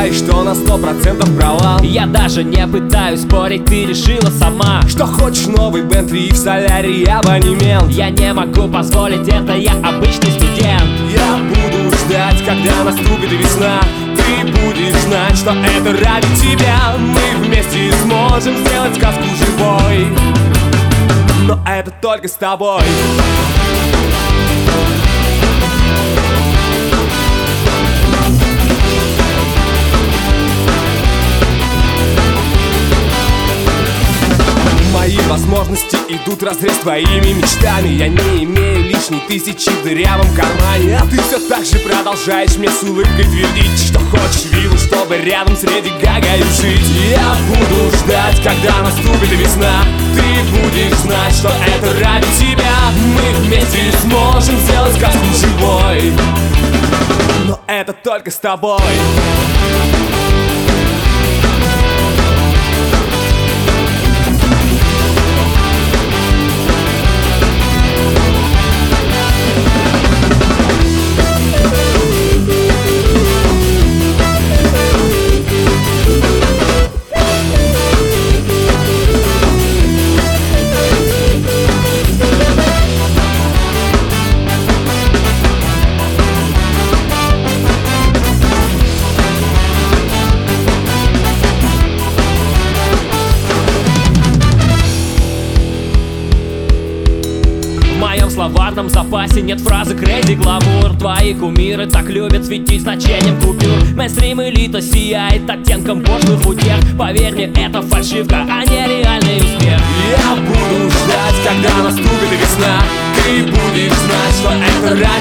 считаешь, что на 100% права. Я даже не пытаюсь спорить, ты решила сама, что хочешь новый Бентли и в солярии абонемент. Я не могу позволить это, я обычный студент. Я буду ждать, когда наступит весна. Ты будешь знать, что это ради тебя. Мы вместе сможем сделать сказку живой, но это только с тобой. Мои возможности идут вразрез с твоими мечтами. Я не имею лишней тысячи в дырявом кармане, а ты все так же продолжаешь мне с улыбкой твердить, что хочешь виллу, чтобы рядом с Леди Гагой жить. Я буду ждать, когда наступит весна. Ты будешь знать, что это ради тебя. Мы вместе сможем сделать сказку живой, но это только с тобой. В словарном запасе нет фразы crazy glamour. Твои кумиры так любят светить значением купюр. Мейнстрим элита сияет оттенком пошлых утех. Поверь мне, это фальшивка, а не реальный успех. Я буду ждать, когда наступит весна. Ты будешь знать, что это